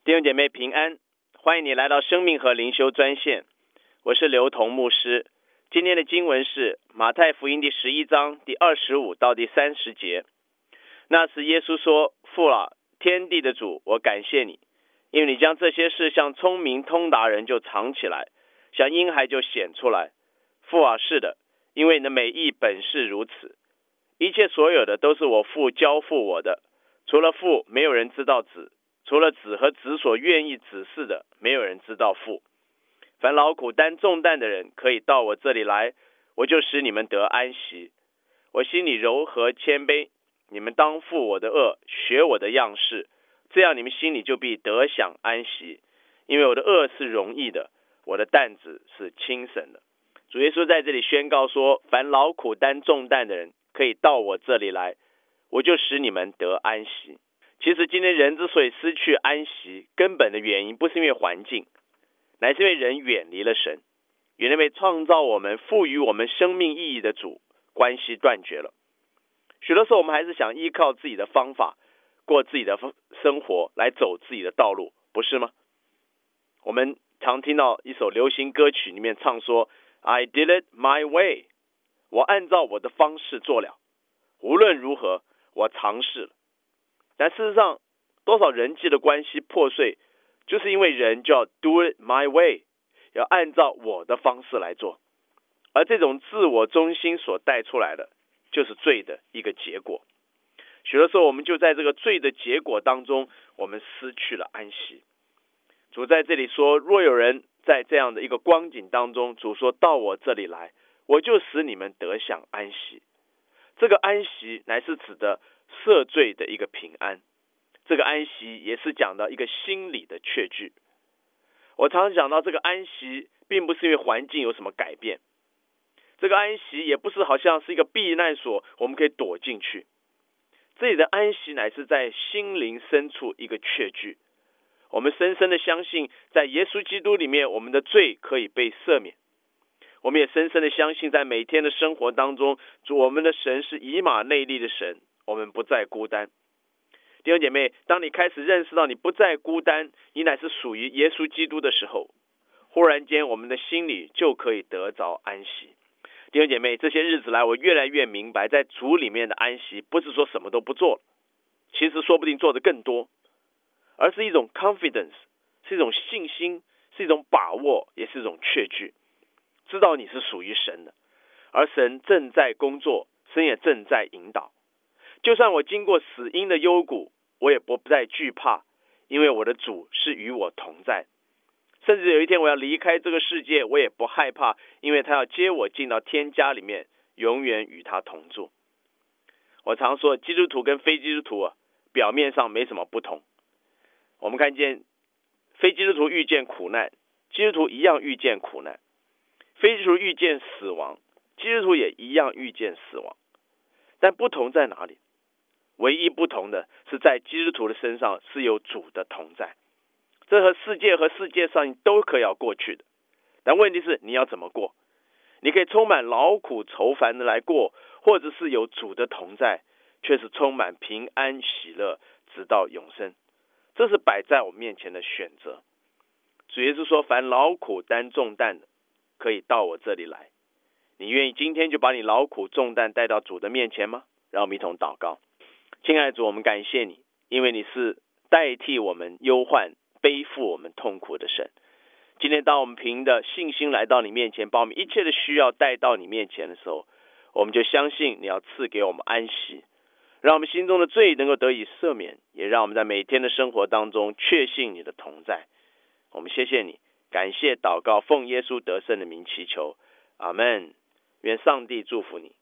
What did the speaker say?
弟兄姐妹平安，欢迎你来到生命和灵修专线，我是刘同牧师。今天的经文是马太福音第11章第25到第30节。那时耶稣说：父啊，天地的主，我感谢你，因为你将这些事向聪明通达人就藏起来，向婴孩就显出来。父啊，是的，因为你的美意本是如此。一切所有的都是我父交付我的，除了父，没有人知道子，除了子和子所愿意指示的，没有人知道父。凡劳苦担重担的人，可以到我这里来，我就使你们得安息。我心里柔和谦卑，你们当负我的轭，学我的样式，这样你们心里就必得享安息。因为我的轭是容易的，我的担子是轻省的。主耶稣在这里宣告说，凡劳苦担重担的人，可以到我这里来，我就使你们得安息。其实今天人之所以失去安息，根本的原因不是因为环境，乃是因为人远离了神，与那位创造我们、赋予我们生命意义的主关系断绝了。许多时候我们还是想依靠自己的方法，过自己的生活，来走自己的道路，不是吗？我们常听到一首流行歌曲里面唱说 I did it my way， 我按照我的方式做了，无论如何我尝试了。但事实上，多少人际的关系破碎，就是因为人就要 do it my way， 要按照我的方式来做。而这种自我中心所带出来的，就是罪的一个结果。许多时候我们就在这个罪的结果当中，我们失去了安息。主在这里说，若有人在这样的一个光景当中，主说到我这里来，我就使你们得享安息。这个安息乃是指的赦罪的一个平安，这个安息也是讲到一个心理的确据。我常常讲到这个安息并不是因为环境有什么改变，这个安息也不是好像是一个避难所，我们可以躲进去。这里的安息乃是在心灵深处一个确据。我们深深的相信，在耶稣基督里面，我们的罪可以被赦免。我们也深深的相信，在每天的生活当中，主我们的神是以马内利的神，我们不再孤单。弟兄姐妹，当你开始认识到你不再孤单，你乃是属于耶稣基督的时候，忽然间我们的心里就可以得着安息。弟兄姐妹，这些日子来，我越来越明白，在主里面的安息不是说什么都不做，其实说不定做得更多，而是一种 confidence， 是一种信心，是一种把握，也是一种确据，知道你是属于神的，而神正在工作，神也正在引导。就算我经过死荫的幽谷，我也不再惧怕，因为我的主是与我同在。甚至有一天我要离开这个世界，我也不害怕，因为他要接我进到天家里面，永远与他同住。我常说，基督徒跟非基督徒表面上没什么不同。我们看见非基督徒遇见苦难，基督徒一样遇见苦难；非基督徒遇见死亡，基督徒也一样遇见死亡。但不同在哪里？唯一不同的是，在基督徒的身上是有主的同在。这和世界上都可以要过去的，但问题是你要怎么过？你可以充满劳苦愁烦的来过，或者是有主的同在，却是充满平安喜乐，直到永生。这是摆在我们面前的选择。主耶稣说，凡劳苦担重担的，可以到我这里来。你愿意今天就把你劳苦重担带到主的面前吗？让我们一同祷告。亲爱的主，我们感谢你，因为你是代替我们忧患背负我们痛苦的神。今天当我们凭着信心来到你面前，把我们一切的需要带到你面前的时候，我们就相信你要赐给我们安息，让我们心中的罪能够得以赦免，也让我们在每天的生活当中确信你的同在。我们谢谢你，感谢祷告，奉耶稣得胜的名祈求，阿们。愿上帝祝福你。